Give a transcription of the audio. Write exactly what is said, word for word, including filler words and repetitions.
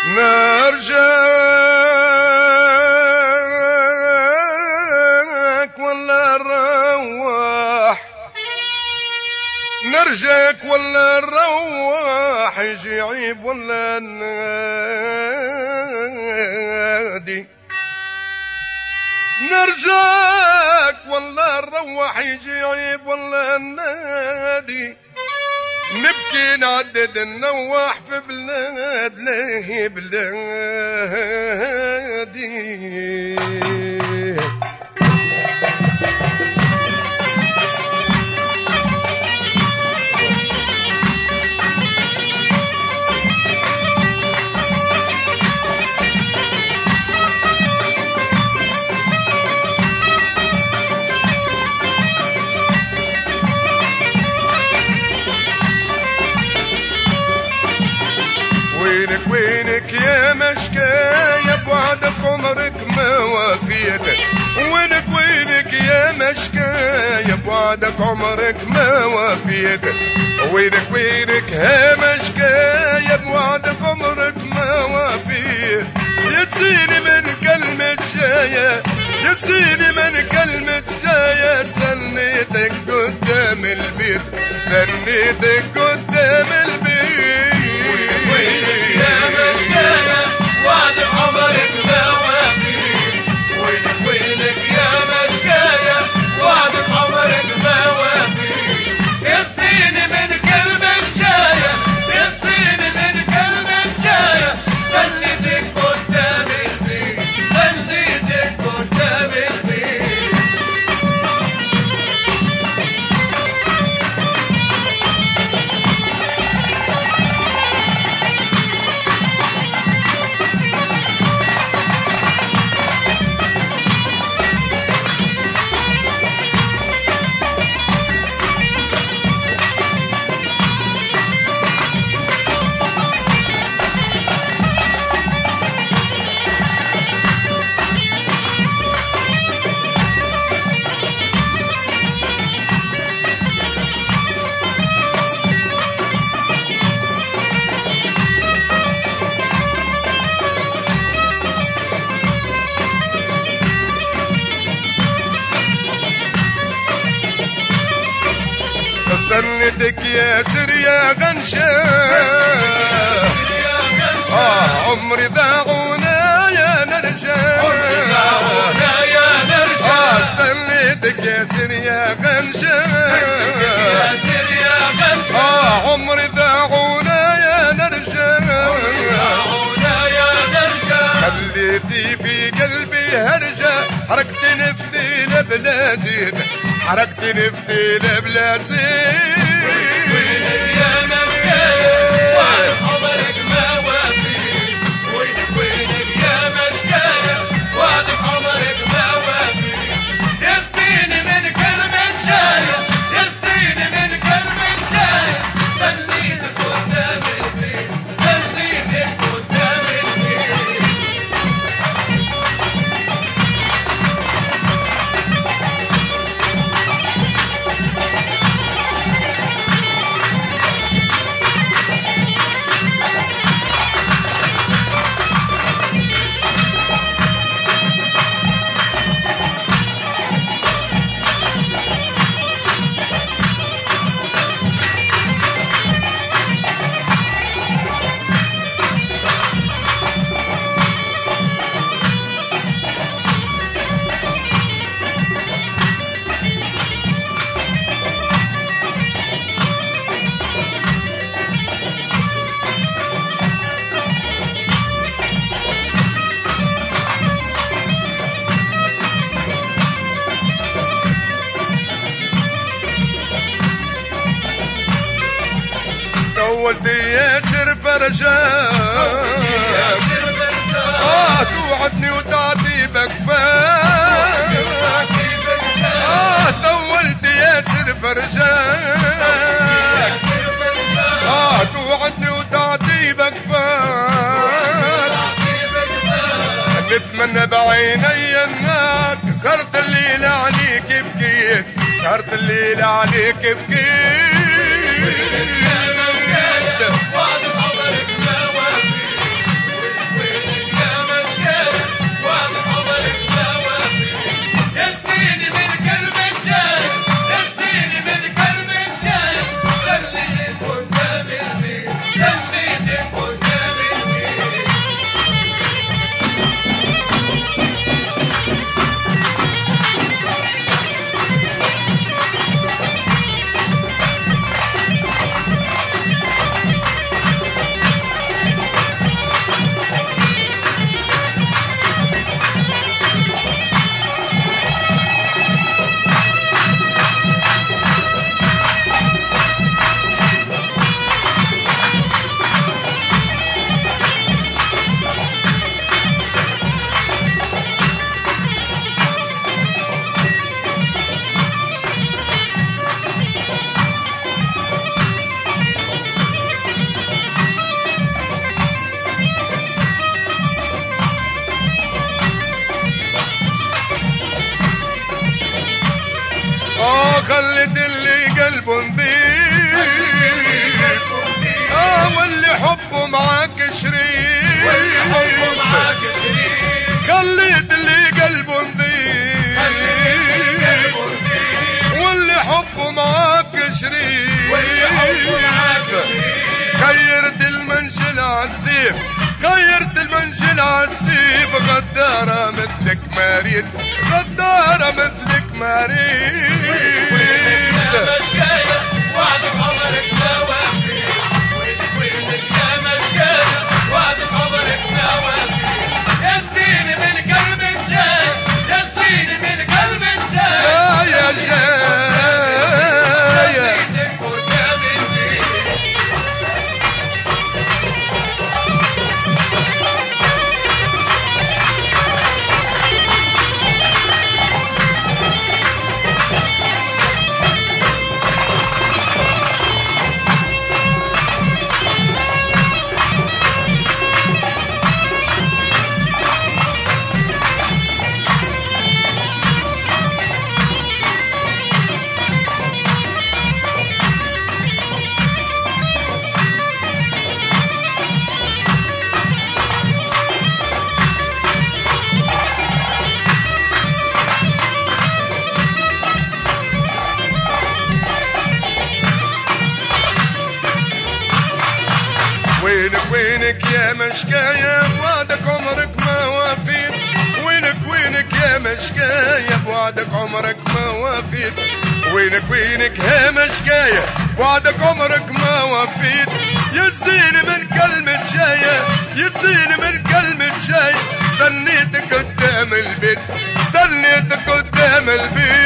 نرجاك ولا نروح نرجاك ولا نروح يجي عيب ولا نادي نرجاك ولا نروح يجي عيب ولا نادي نبكي نعدد ننوح في بلاد ليه بلادي وينك وينك يا مشكاية بوعدك عمرك ما وفيت وينك وينك يا مشكاية بوعدك عمرك ما وفيت وينك وينك يا مشكاية بوعدك عمرك ما وفيت يا سيدي من كلمة جاية يا سيدي من كلمة جاية استنيتك قدام البيت استنيتك قدام البيت وينك يا مشكاية وعد عمرك ما وفي وينك وينك يا مشكاية وعد عمرك ما وفي يسيني من كلمة شاية يسيني من كلمة شاية خليتك قدام البيت خليتك قدام البيت استنيتك يا سر يا غنشة آه عمري ضاعونا يا نرجع عمري ضاعونا يا نرجع آه استنيتك يا سر يا غنشة يا سر يا غنشة آه عمري ضاعونا يا نرجع ضاعونا يا نرجع خليتي في قلبي هرجة حركت نفسي لبلا زيت حركت نفسي لبلا زيت وينك يا مشكاية وعد عمرك ما وفي وينك وينك يا مشكاية وعد عمرك ما وفي يسيني من كلمة شاية يسيني من كلمة شاية خليتك قدام البيت خليتك قدام البيت طولت يا سر فرجاك آه توعدني وتعطي بكفاك آه طولت يا سر فرجاك آه توعدني وتعطي بكفاك نتمنى بعيني انك صرت الليل عليك بكيت صرت الليل عليك بكيت وعد عمرك ما وفي عالسيف غيرت المنشل عالسيف غدارة مثلك مريد غدارة مثلك مريد يا مشكاية وعدك عمرك ما وفي وينك وينك يا مشكاية وعدك عمرك ما وفي يا سيدي من قلب شاي يا سيدي من قلب شاي يا يا شاي وينك وينك يا مشكاية بوعدك عمرك ما وفيت وينك وينك يا مشكاية بوعدك عمرك ما وفيت وينك وينك يا مشكاية بوعدك عمرك ما وفيت يسيني من كلمة شاية يسيني من كلمة شاية استنيتك قدام البيت استنيتك قدام البيت